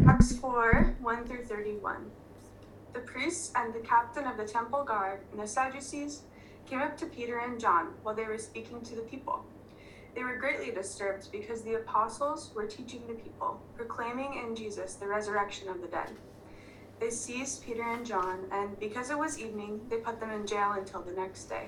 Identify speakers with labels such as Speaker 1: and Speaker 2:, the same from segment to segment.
Speaker 1: Acts 4, 1 through 31. The priests and the captain of the temple guard and the Sadducees came up to Peter and John while they were speaking to the people. They were greatly disturbed because the apostles were teaching the people, proclaiming in Jesus the resurrection of the dead. They seized Peter and John, and because it was evening, they put them in jail until the next day.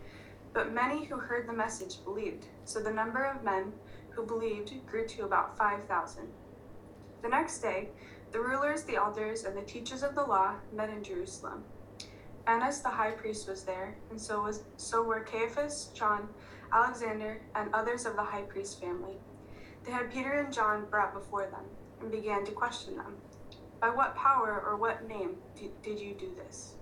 Speaker 1: But many who heard the message believed, so the number of men who believed grew to about 5,000. The next day, the rulers, the elders, and the teachers of the law met in Jerusalem. Annas the high priest was there, and so were Caiaphas, John, Alexander, and others of the high priest family. They had Peter and John brought before them, and began to question them. By what power or what name did you do this?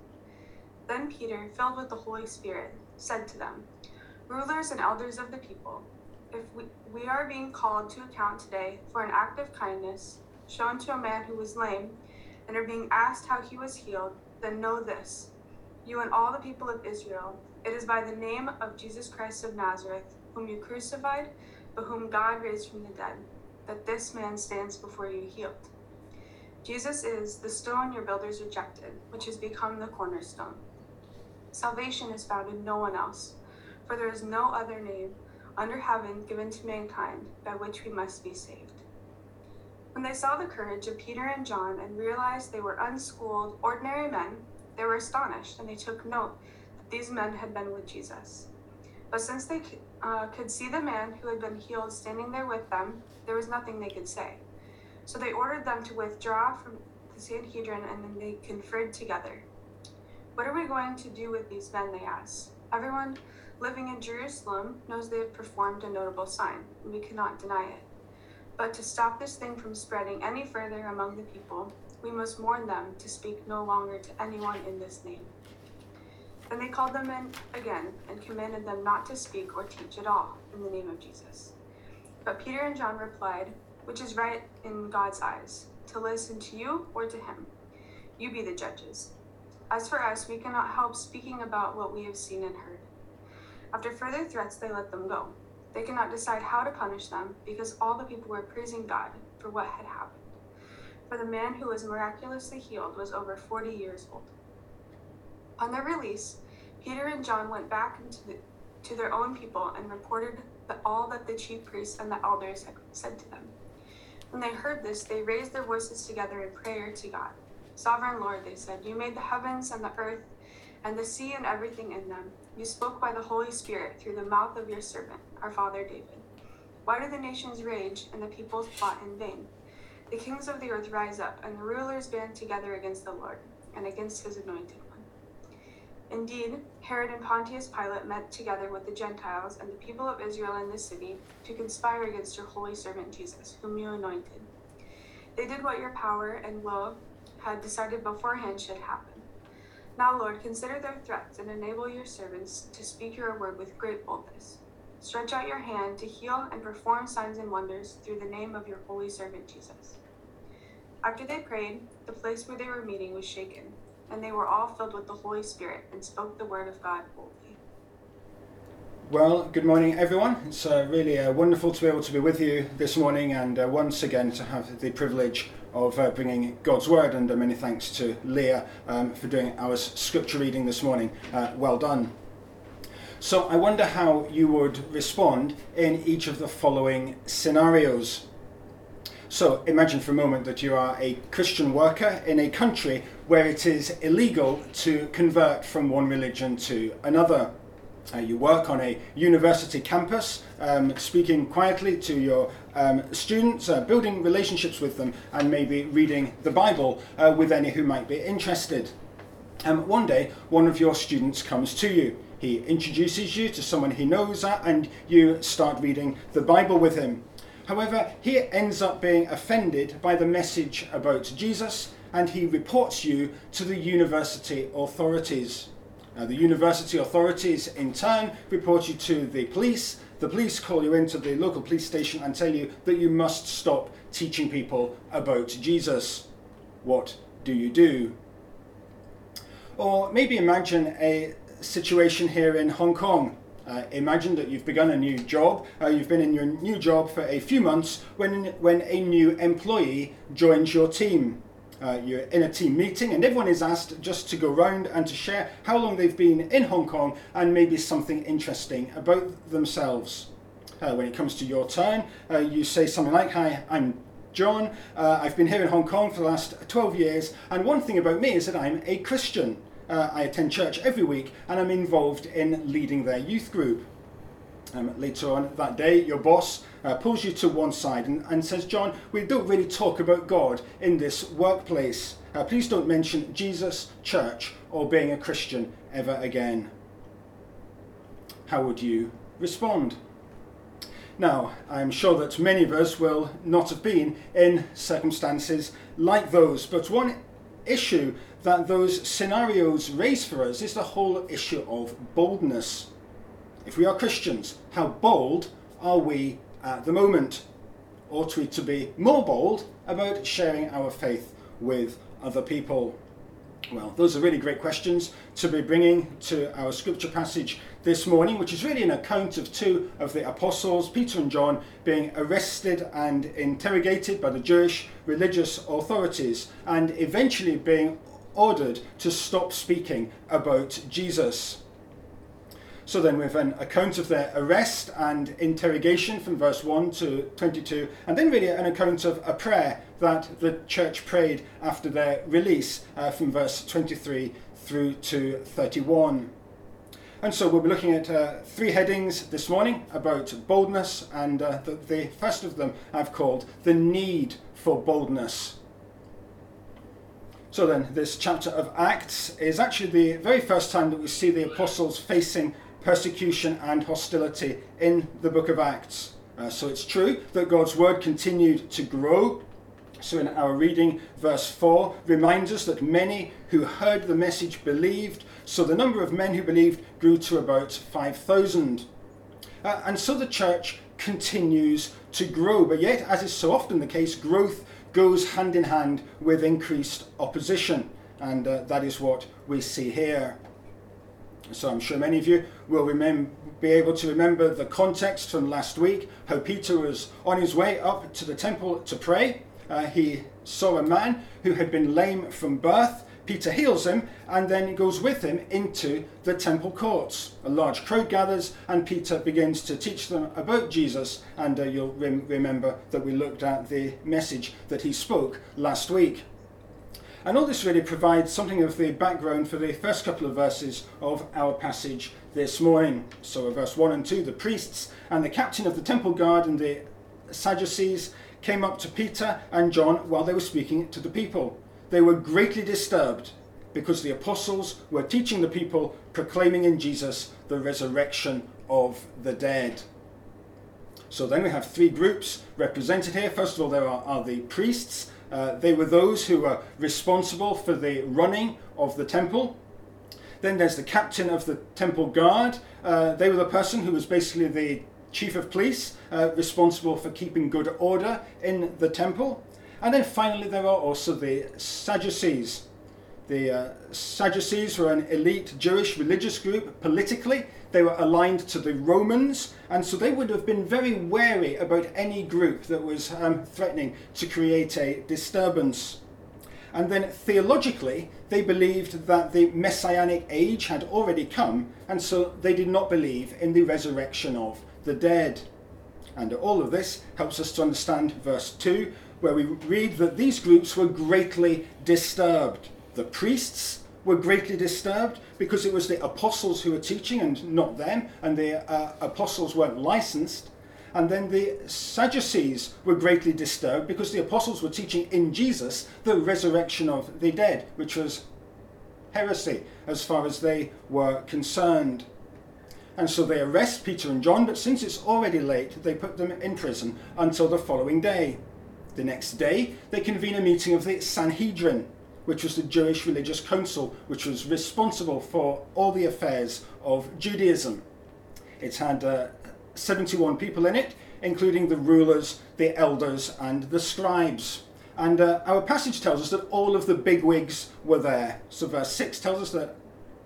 Speaker 1: Then Peter, filled with the Holy Spirit, said to them, Rulers and elders of the people, if we are being called to account today for an act of kindness shown to a man who was lame, and are being asked how he was healed, then know this, you and all the people of Israel, it is by the name of Jesus Christ of Nazareth, whom you crucified, but whom God raised from the dead, that this man stands before you healed. Jesus is the stone your builders rejected, which has become the cornerstone. Salvation is found in no one else, for there is no other name under heaven given to mankind by which we must be saved. When they saw the courage of Peter and John and realized they were unschooled, ordinary men, they were astonished, and they took note that these men had been with Jesus. But since they could see the man who had been healed standing there with them, there was nothing they could say. So they ordered them to withdraw from the Sanhedrin, and then they conferred together. What are we going to do with these men, they asked. Everyone living in Jerusalem knows they have performed a notable sign, and we cannot deny it. But to stop this thing from spreading any further among the people, we must warn them to speak no longer to anyone in this name. Then they called them in again and commanded them not to speak or teach at all in the name of Jesus. But Peter and John replied, which is right in God's eyes, to listen to you or to him. You be the judges. As for us, we cannot help speaking about what we have seen and heard. After further threats, they let them go. They could not decide how to punish them because all the people were praising God for what had happened. For the man who was miraculously healed was over 40 years old. On their release, Peter and John went back to their own people and reported all that the chief priests and the elders had said to them. When they heard this, they raised their voices together in prayer to God. Sovereign Lord, they said, you made the heavens and the earth and the sea and everything in them. You spoke by the Holy Spirit through the mouth of your servant, our father David. Why do the nations rage and the peoples plot in vain? The kings of the earth rise up, and the rulers band together against the Lord and against his anointed one. Indeed, Herod and Pontius Pilate met together with the Gentiles and the people of Israel in this city to conspire against your holy servant Jesus, whom you anointed. They did what your power and will had decided beforehand should happen. Now, Lord, consider their threats and enable your servants to speak your word with great boldness. Stretch out your hand to heal and perform signs and wonders through the name of your holy servant Jesus. After they prayed, the place where they were meeting was shaken, and they were all filled with the Holy Spirit and spoke the word of God boldly.
Speaker 2: Well, good morning, everyone. It's really wonderful to be able to be with you this morning, and once again to have the privilege of bringing God's Word, and many thanks to Leah for doing our scripture reading this morning. Well done. So I wonder how you would respond in each of the following scenarios. So imagine for a moment that you are a Christian worker in a country where it is illegal to convert from one religion to another. You work on a university campus, speaking quietly to your students, building relationships with them, and maybe reading the Bible with any who might be interested. One day, one of your students comes to you. He introduces you to someone he knows, and you start reading the Bible with him. However, he ends up being offended by the message about Jesus, and he reports you to the university authorities. The university authorities in turn report you to the police. The police call you into the local police station and tell you that you must stop teaching people about Jesus. What do you do? Or maybe imagine a situation here in Hong Kong. Imagine that you've begun a new job. You've been in your new job for a few months when a new employee joins your team. You're in a team meeting and everyone is asked just to go round and to share how long they've been in Hong Kong and maybe something interesting about themselves. When it comes to your turn, you say something like, "Hi, I'm John. I've been here in Hong Kong for the last 12 years, and one thing about me is that I'm a Christian. I attend church every week and I'm involved in leading their youth group." Later on that day, your boss pulls you to one side and says, "John, we don't really talk about God in this workplace. Please don't mention Jesus, church, or being a Christian ever again." How would you respond? Now, I'm sure that many of us will not have been in circumstances like those, but one issue that those scenarios raise for us is the whole issue of boldness. If we are Christians, how bold are we at the moment? Ought we to be more bold about sharing our faith with other people? Well, those are really great questions to be bringing to our scripture passage this morning, which is really an account of two of the apostles, Peter and John, being arrested and interrogated by the Jewish religious authorities and eventually being ordered to stop speaking about Jesus. So then we have an account of their arrest and interrogation from verse 1 to 22, and then really an account of a prayer that the church prayed after their release from verse 23 through to 31. And so we'll be looking at three headings this morning about boldness, and the first of them I've called the need for boldness. So then, this chapter of Acts is actually the very first time that we see the apostles facing persecution and hostility in the book of Acts. So it's true that God's word continued to grow. So in our reading, verse 4 reminds us that many who heard the message believed. So the number of men who believed grew to about 5,000. And so the church continues to grow. But yet, as is so often the case, growth goes hand in hand with increased opposition. And that is what we see here. So I'm sure many of you will be able to remember the context from last week, how Peter was on his way up to the temple to pray. He saw a man who had been lame from birth. Peter heals him and then goes with him into the temple courts. A large crowd gathers and Peter begins to teach them about Jesus, and you'll remember that we looked at the message that he spoke last week. And all this really provides something of the background for the first couple of verses of our passage this morning. So verse 1 and 2, the priests and the captain of the temple guard and the Sadducees came up to Peter and John while they were speaking to the people. They were greatly disturbed because the apostles were teaching the people, proclaiming in Jesus the resurrection of the dead. So then we have three groups represented here. First of all, there are the priests. They were those who were responsible for the running of the temple. Then there's the captain of the temple guard. They were the person who was basically the chief of police, responsible for keeping good order in the temple. And then finally there are also the Sadducees. The Sadducees were an elite Jewish religious group politically. They were aligned to the Romans, and so they would have been very wary about any group that was threatening to create a disturbance. And then theologically, they believed that the messianic age had already come, and so they did not believe in the resurrection of the dead. And all of this helps us to understand verse 2, where we read that these groups were greatly disturbed. The priests were greatly disturbed because it was the apostles who were teaching and not them, and the apostles weren't licensed. And then the Sadducees were greatly disturbed because the apostles were teaching in Jesus the resurrection of the dead, which was heresy as far as they were concerned. And so they arrest Peter and John, but since it's already late, they put them in prison until the following day. The next day, they convene a meeting of the Sanhedrin, which was the Jewish religious council, which was responsible for all the affairs of Judaism. It had 71 people in it, including the rulers, the elders, and the scribes. And our passage tells us that all of the bigwigs were there. So verse 6 tells us that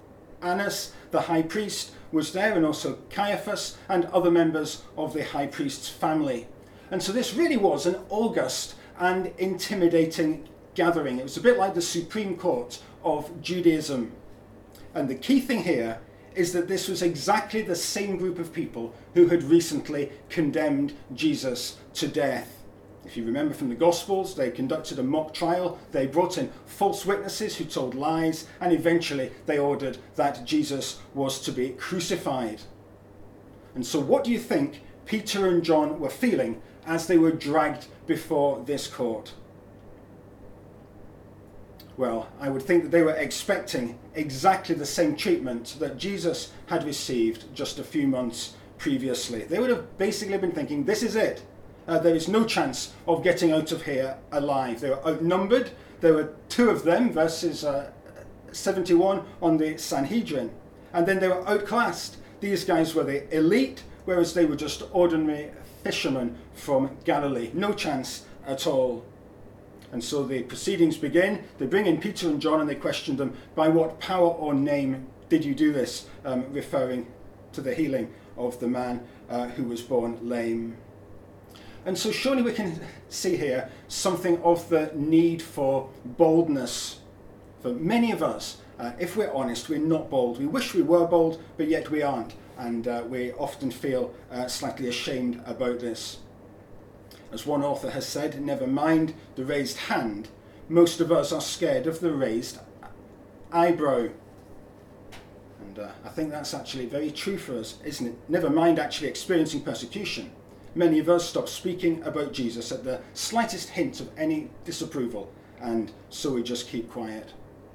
Speaker 2: Annas, the high priest, was there, and also Caiaphas and other members of the high priest's family. And so this really was an august and intimidating gathering. It was a bit like the Supreme Court of Judaism. And the key thing here is that this was exactly the same group of people who had recently condemned Jesus to death. If you remember from the Gospels, they conducted a mock trial, they brought in false witnesses who told lies, and eventually they ordered that Jesus was to be crucified. And so what do you think Peter and John were feeling as they were dragged before this court? Well, I would think that they were expecting exactly the same treatment that Jesus had received just a few months previously. They would have basically been thinking, this is it. There is no chance of getting out of here alive. They were outnumbered. There were two of them, verses 71 on the Sanhedrin. And then they were outclassed. These guys were the elite, whereas they were just ordinary fishermen from Galilee. No chance at all. And so the proceedings begin. They bring in Peter and John and they question them, by what power or name did you do this? Referring to the healing of the man who was born lame. And so surely we can see here something of the need for boldness. For many of us, if we're honest, we're not bold. We wish we were bold, but yet we aren't. And we often feel slightly ashamed about this. As one author has said, never mind the raised hand, most of us are scared of the raised eyebrow. And I think that's actually very true for us, isn't it? Never mind actually experiencing persecution. Many of us stop speaking about Jesus at the slightest hint of any disapproval, and so we just keep quiet.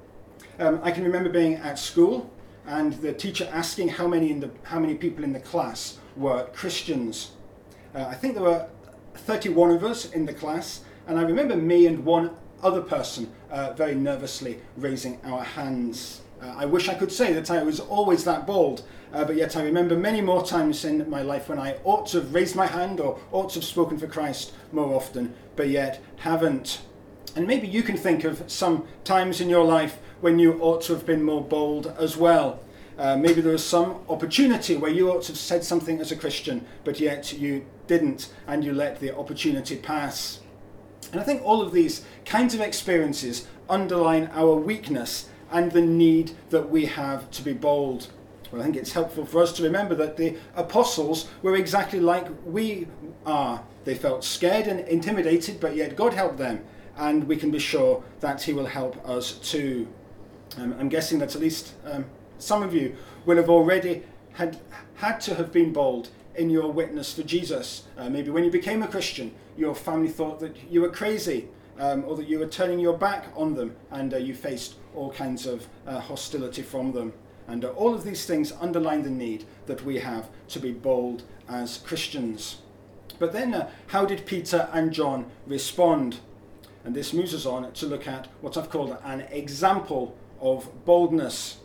Speaker 2: I can remember being at school and the teacher asking how many people in the class were Christians. I think there were 31 of us in the class, and I remember me and one other person very nervously raising our hands. I wish I could say that I was always that bold, but yet I remember many more times in my life when I ought to have raised my hand or ought to have spoken for Christ more often, but yet haven't. And maybe you can think of some times in your life when you ought to have been more bold as well. Maybe there was some opportunity where you ought to have said something as a Christian, but yet you didn't, and you let the opportunity pass. And I think all of these kinds of experiences underline our weakness and the need that we have to be bold. Well, I think it's helpful for us to remember that the apostles were exactly like we are. They felt scared and intimidated, but yet God helped them, and we can be sure that he will help us too. I'm guessing that at least some of you will have already had to have been bold in your witness for Jesus. Maybe when you became a Christian, your family thought that you were crazy, or that you were turning your back on them, and you faced all kinds of hostility from them. And all of these things underline the need that we have to be bold as Christians. But then how did Peter and John respond? And this moves us on to look at what I've called an example of boldness.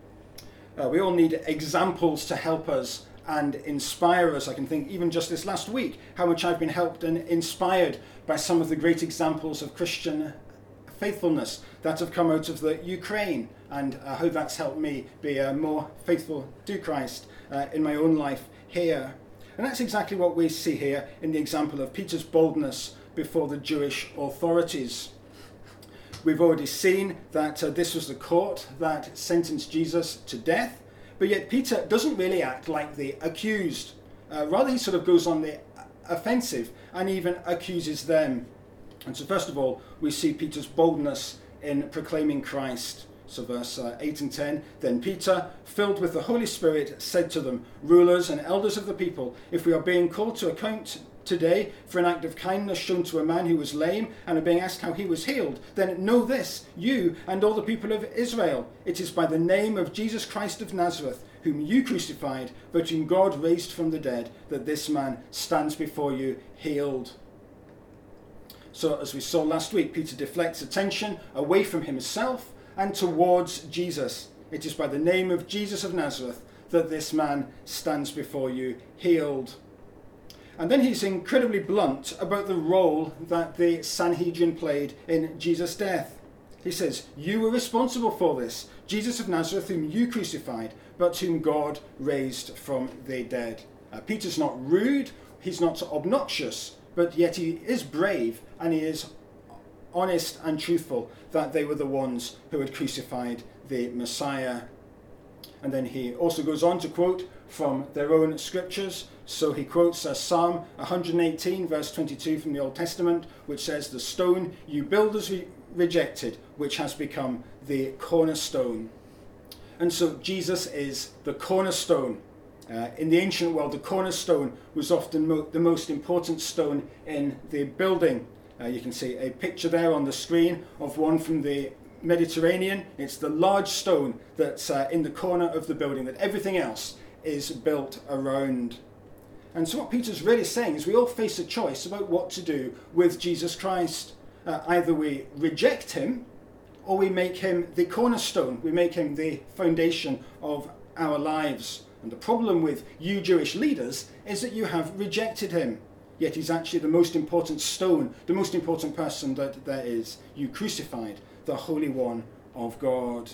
Speaker 2: We all need examples to help us and inspire us. I can think even just this last week how much I've been helped and inspired by some of the great examples of Christian faithfulness that have come out of the Ukraine, and how that's helped me be more faithful to Christ in my own life here. And that's exactly what we see here in the example of Peter's boldness before the Jewish authorities. We've already seen that this was the court that sentenced Jesus to death, but yet Peter doesn't really act like the accused. Rather, he sort of goes on the offensive and even accuses them. And so first of all, we see Peter's boldness in proclaiming Christ. So verse 8 and 10, then Peter, filled with the Holy Spirit, said to them, rulers and elders of the people, if we are being called to account today for an act of kindness shown to a man who was lame and are being asked how he was healed, then know this, you and all the people of Israel, it is by the name of Jesus Christ of Nazareth, whom you crucified, but whom God raised from the dead, that this man stands before you healed. So as we saw last week, Peter deflects attention away from himself and towards Jesus. It is by the name of Jesus of Nazareth that this man stands before you healed. And then he's incredibly blunt about the role that the Sanhedrin played in Jesus' death. He says, you were responsible for this. Jesus of Nazareth, whom you crucified, but whom God raised from the dead. Peter's not rude, he's not obnoxious, but yet he is brave and he is honest and truthful that they were the ones who had crucified the Messiah. And then he also goes on to quote from their own scriptures. So he quotes Psalm 118 verse 22 from the Old Testament, which says, the stone you builders rejected, which has become the cornerstone. And so Jesus is the cornerstone. In the ancient world, the cornerstone was often the most important stone in the building. You can see a picture there on the screen of one from the Mediterranean. It's the large stone that's in the corner of the building that everything else is built around. And so what Peter's really saying is we all face a choice about what to do with Jesus Christ. Either we reject him or we make him the cornerstone. We make him the foundation of our lives. And the problem with you Jewish leaders is that you have rejected him. Yet he's actually the most important stone, the most important person that there is. You crucified the Holy One of God.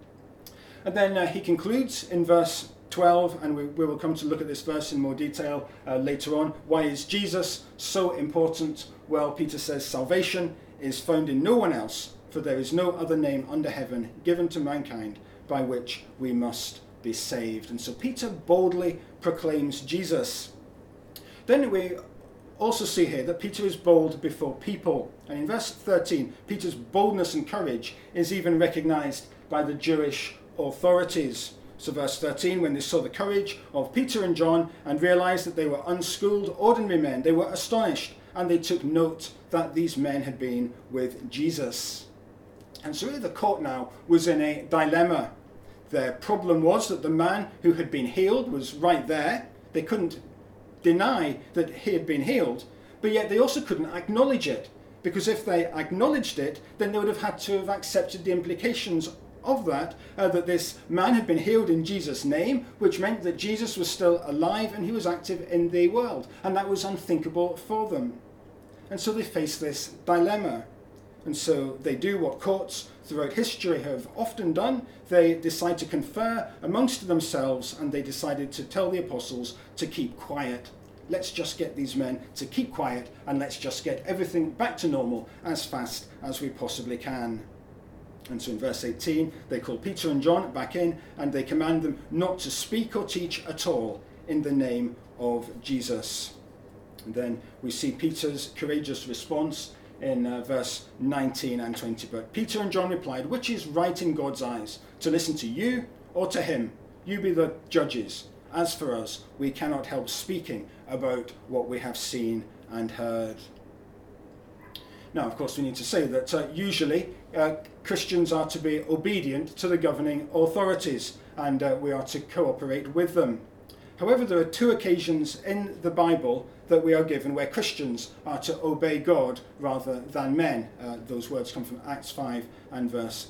Speaker 2: And then he concludes in verse 12, and we will come to look at this verse in more detail later on. Why is Jesus so important? Well, Peter says salvation is found in no one else, for there is no other name under heaven given to mankind by which we must be saved. And so Peter boldly proclaims Jesus. Then we also see here that Peter is bold before people. And in verse 13, Peter's boldness and courage is even recognized by the Jewish authorities. So verse 13, when they saw the courage of Peter and John and realized that they were unschooled, ordinary men, they were astonished, and they took note that these men had been with Jesus. And so really the court now was in a dilemma. Their problem was that the man who had been healed was right there. They couldn't deny that he had been healed, but yet they also couldn't acknowledge it, because if they acknowledged it, then they would have had to have accepted the implications of that, that this man had been healed in Jesus' name, which meant that Jesus was still alive and he was active in the world, and that was unthinkable for them. And so they face this dilemma. And so they do what courts throughout history have often done. They decide to confer amongst themselves, and they decided to tell the apostles to keep quiet. Let's just get these men to keep quiet, and let's just get everything back to normal as fast as we possibly can. And so in verse 18, they call Peter and John back in, and they command them not to speak or teach at all in the name of Jesus. And then we see Peter's courageous response in verse 19 and 20. But Peter and John replied, which is right in God's eyes, to listen to you or to him? You be the judges. As for us, we cannot help speaking about what we have seen and heard. Now, of course, we need to say that usually Christians are to be obedient to the governing authorities, and we are to cooperate with them. However, there are two occasions in the Bible that we are given where Christians are to obey God rather than men. Those words come from Acts 5 and verse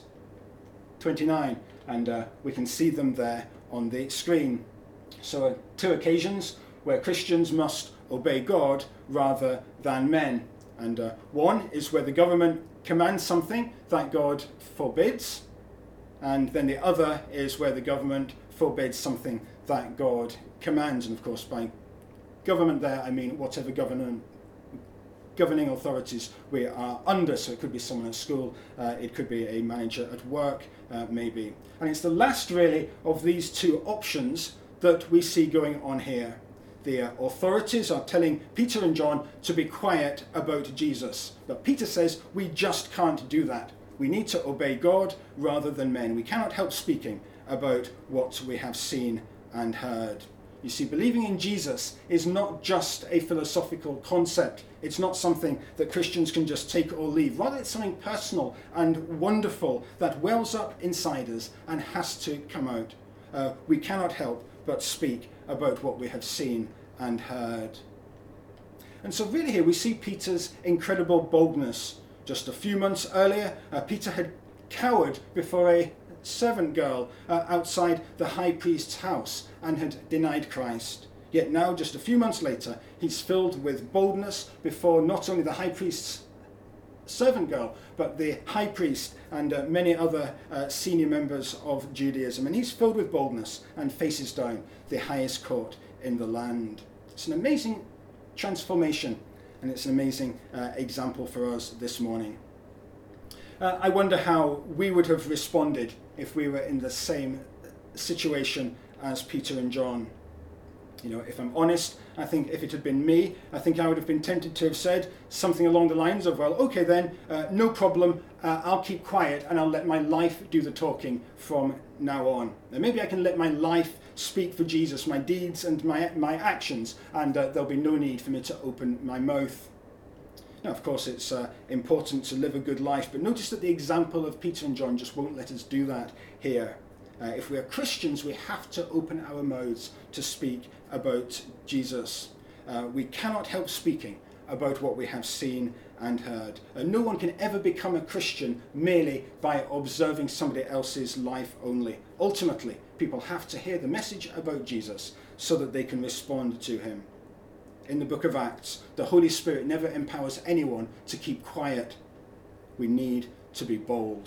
Speaker 2: 29, and we can see them there on the screen. So two occasions where Christians must obey God rather than men. And one is where the government commands something that God forbids, and then the other is where the government forbids something that God commands. And of course, by government there, I mean whatever governing authorities we are under. So it could be someone at school, it could be a manager at work, maybe. And it's the last, really, of these two options that we see going on here. The authorities are telling Peter and John to be quiet about Jesus. But Peter says, we just can't do that. We need to obey God rather than men. We cannot help speaking about what we have seen and heard. You see, believing in Jesus is not just a philosophical concept. It's not something that Christians can just take or leave. Rather, it's something personal and wonderful that wells up inside us and has to come out. We cannot help but speak about what we have seen and heard. And so really here we see Peter's incredible boldness. Just a few months earlier, Peter had cowered before a servant girl outside the high priest's house and had denied Christ. Yet now, just a few months later, he's filled with boldness before not only the high priest's servant girl, but the high priest and many other senior members of Judaism. And he's filled with boldness and faces down the highest court in the land. It's an amazing transformation, and it's an amazing example for us this morning. I wonder how we would have responded if we were in the same situation as Peter and John. You know, if I'm honest, I think if it had been me, I think I would have been tempted to have said something along the lines of, well, okay then, no problem, I'll keep quiet and I'll let my life do the talking from now on. And maybe I can let my life speak for Jesus, my deeds and my actions, and there'll be no need for me to open my mouth. Now, of course, it's important to live a good life, but notice that the example of Peter and John just won't let us do that here. If we are Christians, we have to open our mouths to speak about Jesus. We cannot help speaking about what we have seen and heard. No one can ever become a Christian merely by observing somebody else's life only. Ultimately, people have to hear the message about Jesus so that they can respond to him. In the book of Acts, the Holy Spirit never empowers anyone to keep quiet. We need to be bold.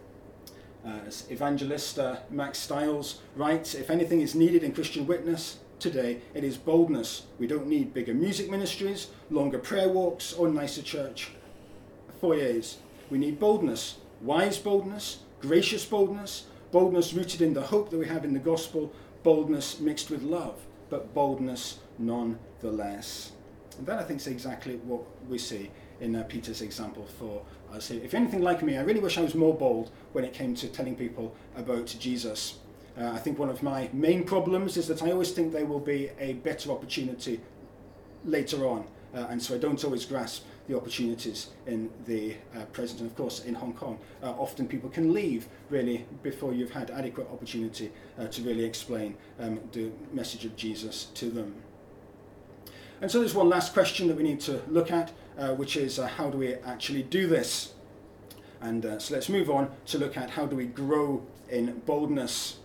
Speaker 2: As evangelist Max Stiles writes, if anything is needed in Christian witness today, it is boldness. We don't need bigger music ministries, longer prayer walks, or nicer church foyers. We need boldness, wise boldness, gracious boldness, boldness rooted in the hope that we have in the gospel, boldness mixed with love, but boldness nonetheless. And that, I think, is exactly what we see in Peter's example for us here. If you're anything like me, I really wish I was more bold when it came to telling people about Jesus. I think one of my main problems is that I always think there will be a better opportunity later on, and so I don't always grasp the opportunities in the present. And of course, in Hong Kong, often people can leave really before you've had adequate opportunity to really explain the message of Jesus to them. And so there's one last question that we need to look at, which is how do we actually do this? And so let's move on to look at how do we grow in boldness.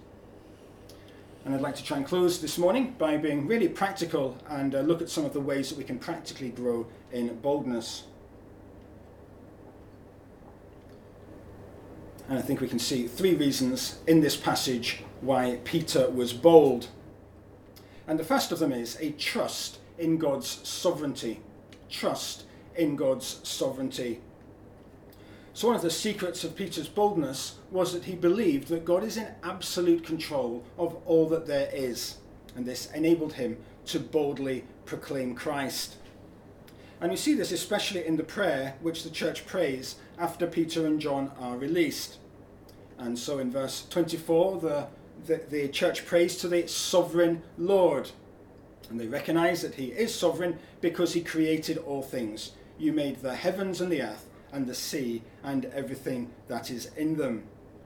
Speaker 2: And I'd like to try and close this morning by being really practical and look at some of the ways that we can practically grow in boldness. And I think we can see three reasons in this passage why Peter was bold. And the first of them is a trust in God's sovereignty. Trust in God's sovereignty. So one of the secrets of Peter's boldness was that he believed that God is in absolute control of all that there is. And this enabled him to boldly proclaim Christ. And we see this especially in the prayer which the church prays after Peter and John are released. And so in verse 24, the church prays to the sovereign Lord. And they recognize that he is sovereign because he created all things. You made the heavens and the earth and the sea and everything that is in them.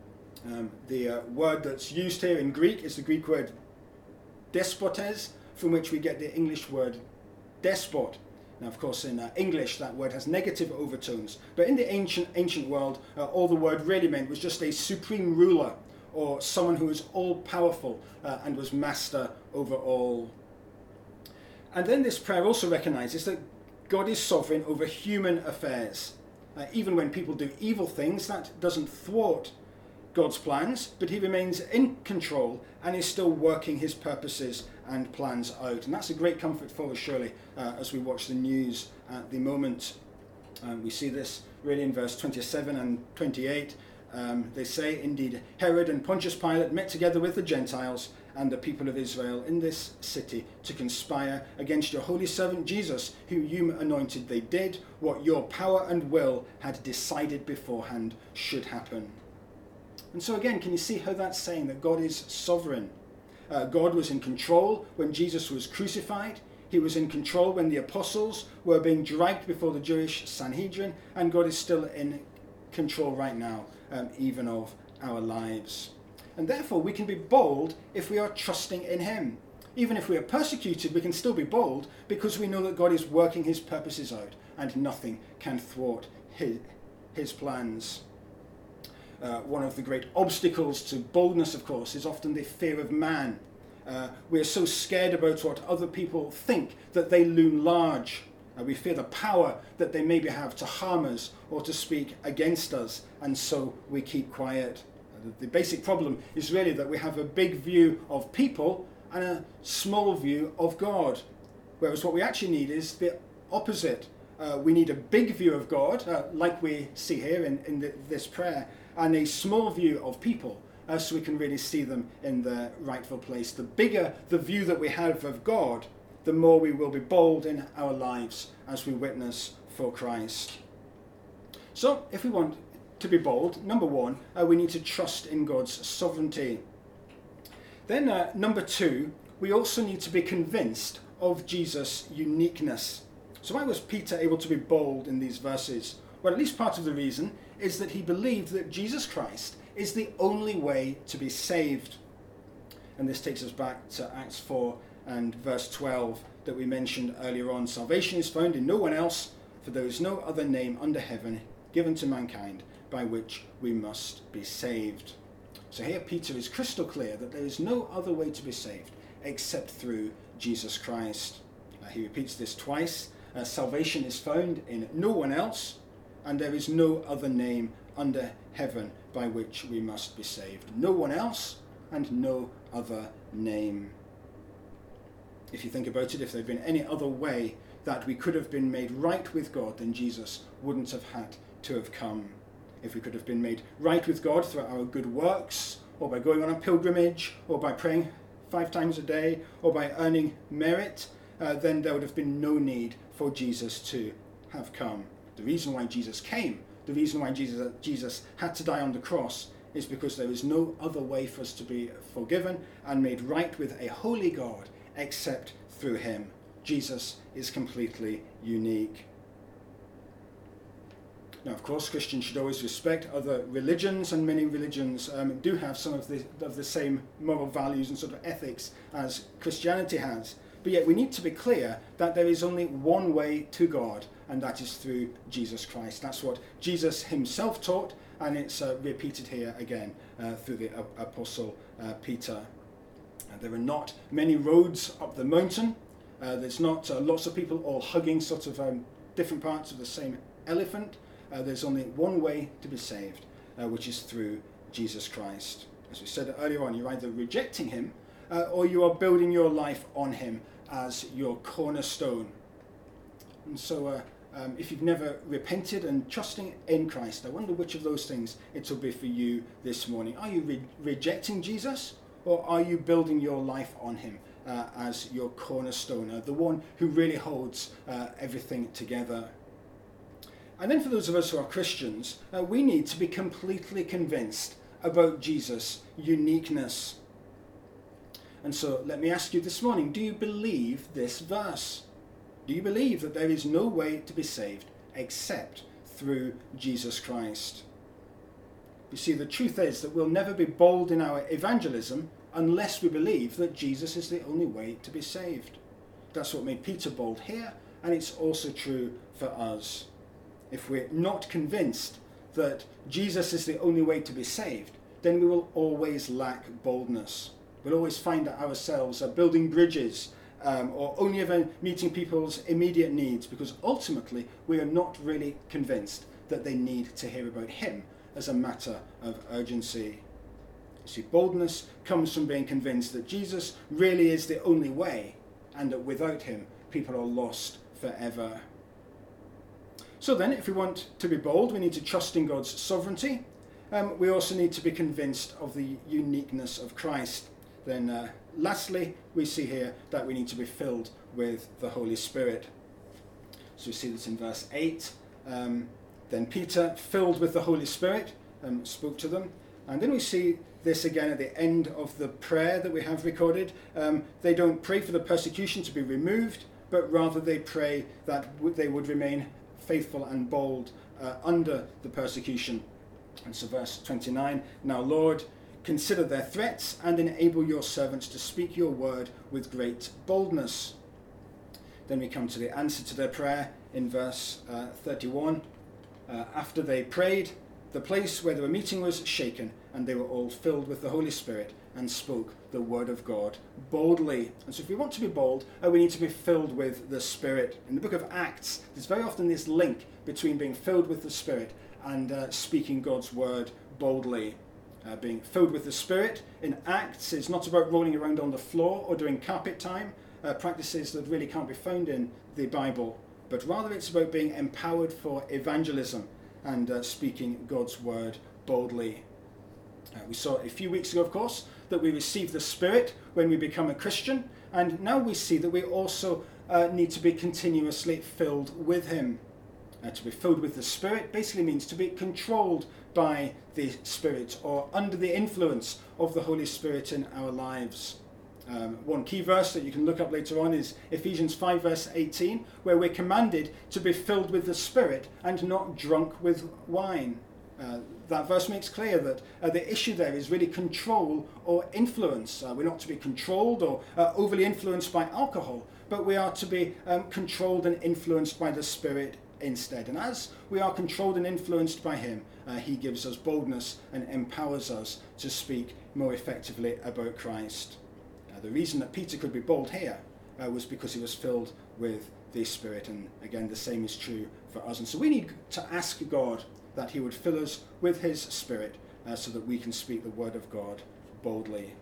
Speaker 2: The word that's used here in Greek is the Greek word despotes, from which we get the English word despot. Now, of course, in English, that word has negative overtones. But in the ancient world, all the word really meant was just a supreme ruler, or someone who was all-powerful and was master over all. And then this prayer also recognizes that God is sovereign over human affairs. Even when people do evil things, that doesn't thwart God's plans, but he remains in control and is still working his purposes and plans out. And that's a great comfort for us, surely, as we watch the news at the moment. We see this really in verse 27 and 28. They say, indeed, Herod and Pontius Pilate met together with the Gentiles and the people of Israel in this city to conspire against your holy servant Jesus, who you anointed. They did what your power and will had decided beforehand should happen. And so again, can you see how that's saying that God is sovereign? God was in control when Jesus was crucified. He was in control when the apostles were being dragged before the Jewish Sanhedrin, and God is still in control right now, even of our lives. And therefore we can be bold if we are trusting in him. Even if we are persecuted, we can still be bold because we know that God is working his purposes out and nothing can thwart his plans. One of the great obstacles to boldness, of course, is often the fear of man. We are so scared about what other people think that they loom large. We fear the power that they maybe have to harm us or to speak against us, and so we keep quiet. The basic problem is really that we have a big view of people and a small view of God, whereas what we actually need is the opposite. We need a big view of God, like we see here in this prayer, and a small view of people, so we can really see them in their rightful place. The bigger the view that we have of God, the more we will be bold in our lives as we witness for Christ. So, if we want to be bold, number one, we need to trust in God's sovereignty. Then, number two, we also need to be convinced of Jesus' uniqueness. So why was Peter able to be bold in these verses? Well, at least part of the reason is that he believed that Jesus Christ is the only way to be saved. And this takes us back to Acts 4 and verse 12 that we mentioned earlier on. Salvation is found in no one else, for there is no other name under heaven given to mankind by which we must be saved. So here Peter is crystal clear that there is no other way to be saved except through Jesus Christ. He repeats this twice. Salvation is found in no one else, and there is no other name under heaven by which we must be saved. No one else and no other name. If you think about it, if there had been any other way that we could have been made right with God, then Jesus wouldn't have had to have come. If we could have been made right with God through our good works, or by going on a pilgrimage, or by praying 5 times a day, or by earning merit, then there would have been no need for Jesus to have come. The reason why Jesus came, the reason why Jesus had to die on the cross, is because there is no other way for us to be forgiven and made right with a holy God except through him. Jesus is completely unique. Now, of course, Christians should always respect other religions, and many religions do have some of the same moral values and sort of ethics as Christianity has. But yet we need to be clear that there is only one way to God, and that is through Jesus Christ. That's what Jesus himself taught, and it's repeated here again through the Apostle Peter. There are not many roads up the mountain. There's not lots of people all hugging sort of different parts of the same elephant. There's only one way to be saved, which is through Jesus Christ. As we said earlier on, you're either rejecting him or you are building your life on him as your cornerstone. And so if you've never repented and trusting in Christ, I wonder which of those things it will be for you this morning. Are you rejecting Jesus, or are you building your life on him as your cornerstone, the one who really holds everything together? And then for those of us who are Christians, we need to be completely convinced about Jesus' uniqueness. And so let me ask you this morning, do you believe this verse? Do you believe that there is no way to be saved except through Jesus Christ? You see, the truth is that we'll never be bold in our evangelism unless we believe that Jesus is the only way to be saved. That's what made Peter bold here, and it's also true for us. If we're not convinced that Jesus is the only way to be saved, then we will always lack boldness. We'll always find ourselves building bridges or only ever meeting people's immediate needs, because ultimately we are not really convinced that they need to hear about him as a matter of urgency. You see, boldness comes from being convinced that Jesus really is the only way, and that without him people are lost forever. So then, if we want to be bold, we need to trust in God's sovereignty. We also need to be convinced of the uniqueness of Christ. Then lastly, we see here that we need to be filled with the Holy Spirit. So we see this in verse 8. Then Peter, filled with the Holy Spirit, spoke to them. And then we see this again at the end of the prayer that we have recorded. They don't pray for the persecution to be removed, but rather they pray that they would remain faithful and bold under the persecution. And so verse 29, now Lord, consider their threats and enable your servants to speak your word with great boldness. Then we come to the answer to their prayer in verse 31. After they prayed, The place where they were meeting was shaken, and they were all filled with the Holy Spirit and spoke the word of God boldly. And so if we want to be bold, we need to be filled with the Spirit. In the book of Acts, there's very often this link between being filled with the Spirit and speaking God's word boldly. Being filled with the Spirit in Acts is not about rolling around on the floor or doing carpet time, practices that really can't be found in the Bible, but rather it's about being empowered for evangelism and speaking God's word boldly. We saw a few weeks ago, of course, that we receive the Spirit when we become a Christian, and now we see that we also need to be continuously filled with Him. To be filled with the Spirit basically means to be controlled by the Spirit or under the influence of the Holy Spirit in our lives. One key verse that you can look up later on is Ephesians 5 verse 18, where we're commanded to be filled with the Spirit and not drunk with wine. That verse makes clear that the issue there is really control or influence. We're not to be controlled or overly influenced by alcohol, but we are to be controlled and influenced by the Spirit instead. And as we are controlled and influenced by Him, He gives us boldness and empowers us to speak more effectively about Christ. The reason that Peter could be bold here was because he was filled with the Spirit, and again the same is true for us. And so we need to ask God that He would fill us with His Spirit so that we can speak the word of God boldly.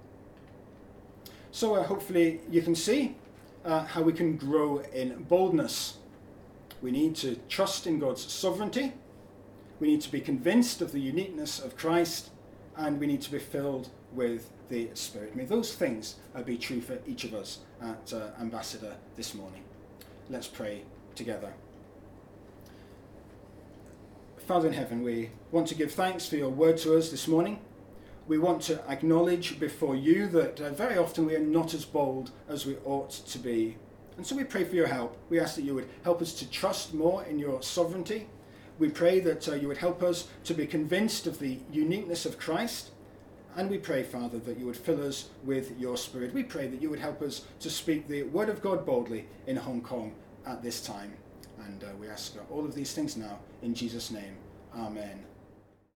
Speaker 2: So hopefully you can see how we can grow in boldness. We need to trust in God's sovereignty, we need to be convinced of the uniqueness of Christ, and we need to be filled with the Spirit. May those things be true for each of us at Ambassador this morning. Let's pray together. Father in heaven, we want to give thanks for your word to us this morning. We want to acknowledge before you that very often we are not as bold as we ought to be. And so we pray for your help. We ask that you would help us to trust more in your sovereignty. We pray that you would help us to be convinced of the uniqueness of Christ. And we pray, Father, that you would fill us with your Spirit. We pray that you would help us to speak the word of God boldly in Hong Kong at this time. And we ask all of these things now in Jesus' name. Amen.